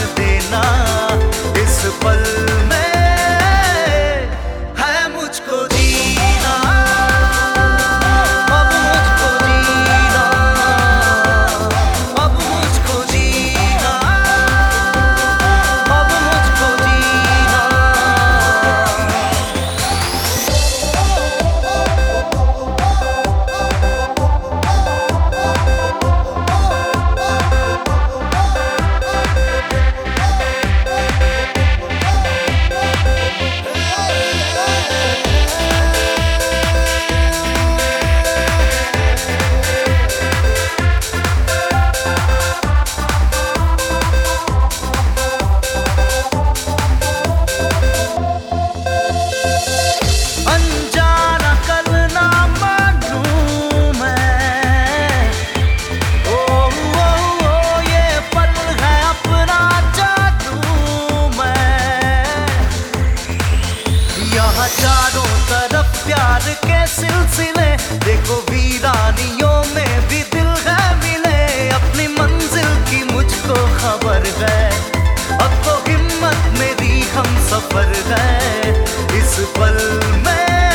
देना इस पल में है मुझको जीना, अब मुझको जीना, अब मुझको जीना, अब मुझको जीना। अनजाना कल ना मानूं मैं, ये पल है अपना जादू मैं। यहाँ चारों तरफ प्यार के सिलसिले, देखो वीरानियों में भी दिल है मिले। अपनी मंजिल की मुझको खबर है, अब तो हिम्मत मेरी हम सफर है इस पल में।